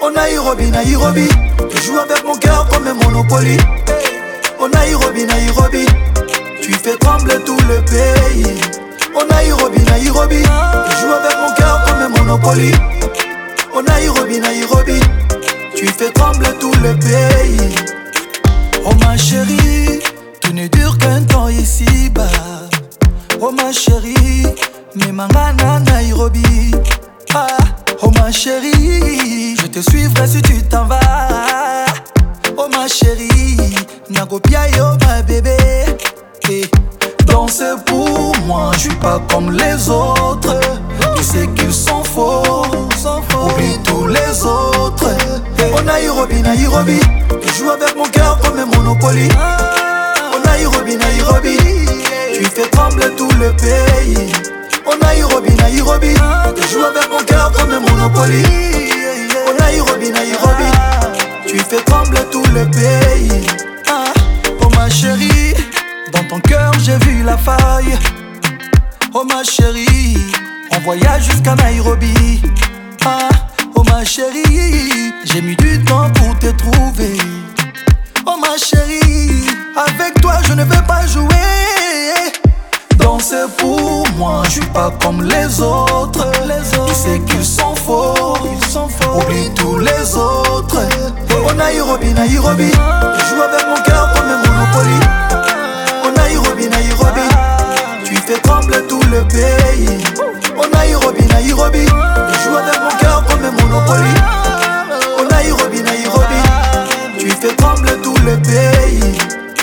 Oh Nairobi, Nairobi, tu joues avec mon cœur comme un Monopoly. Oh Nairobi, Nairobi, tu fais trembler tout le pays. Oh Nairobi, Nairobi, tu joues avec mon cœur comme un Monopoly. Oh Nairobi, Nairobi, tu fais trembler tout le pays. Oh ma chérie, tout ne dure qu'un temps ici-bas. Oh ma chérie, mais mangana Nairobi. Ah, oh ma chérie, je te suivrai si tu t'en vas. Oh ma chérie, Nagopia yo ma bébé. Et danser pour moi, je suis pas comme les autres. Tu sais qu'ils sont faux, oublie tous les autres. Oh Nairobi, Nairobi, tu joues avec mon cœur comme un Monopoly. Oh Nairobi, Nairobi, tu fais trembler tout le pays. Oh Nairobi, Nairobi, tu joues avec mon cœur comme un Monopoly. Oh Nairobi, Nairobi, tu fais trembler tout le pays. Oh ma chérie, dans ton cœur j'ai vu la faille. Oh ma chérie, on voyage jusqu'à Nairobi. Oh ma chérie, j'ai mis du temps pour te trouver. Oh ma chérie, avec toi je ne veux pas jouer. Danser pour moi, je suis pas comme les autres. Tu sais qu'ils sont faux, oublie tous les autres. Oh Nairobi, Nairobi, tu joues avec mon cœur comme un Monopoly. Oh Nairobi, Nairobi, tu fais trembler tout le pays. Oh Nairobi, Nairobi, tu joues avec mon cœur comme un Monopoly. Oh Nairobi, Nairobi, tu fais trembler tout le pays.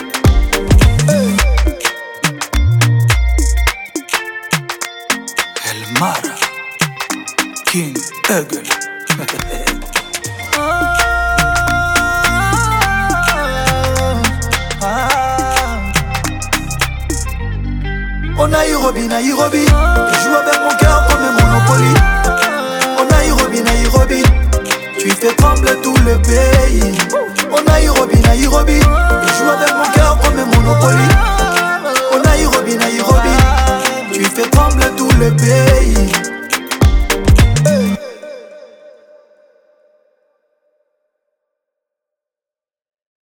El Mara, King Eagle. Oh Nairobi, Nairobi, tu joues avec mon cœur comme un Monopoly. Oh Nairobi, Nairobi, tu fais trembler tout le pays. Oh Nairobi, Nairobi, tu joues avec mon cœur comme un Monopoly. Oh Nairobi, Nairobi, tu fais trembler tout le pays.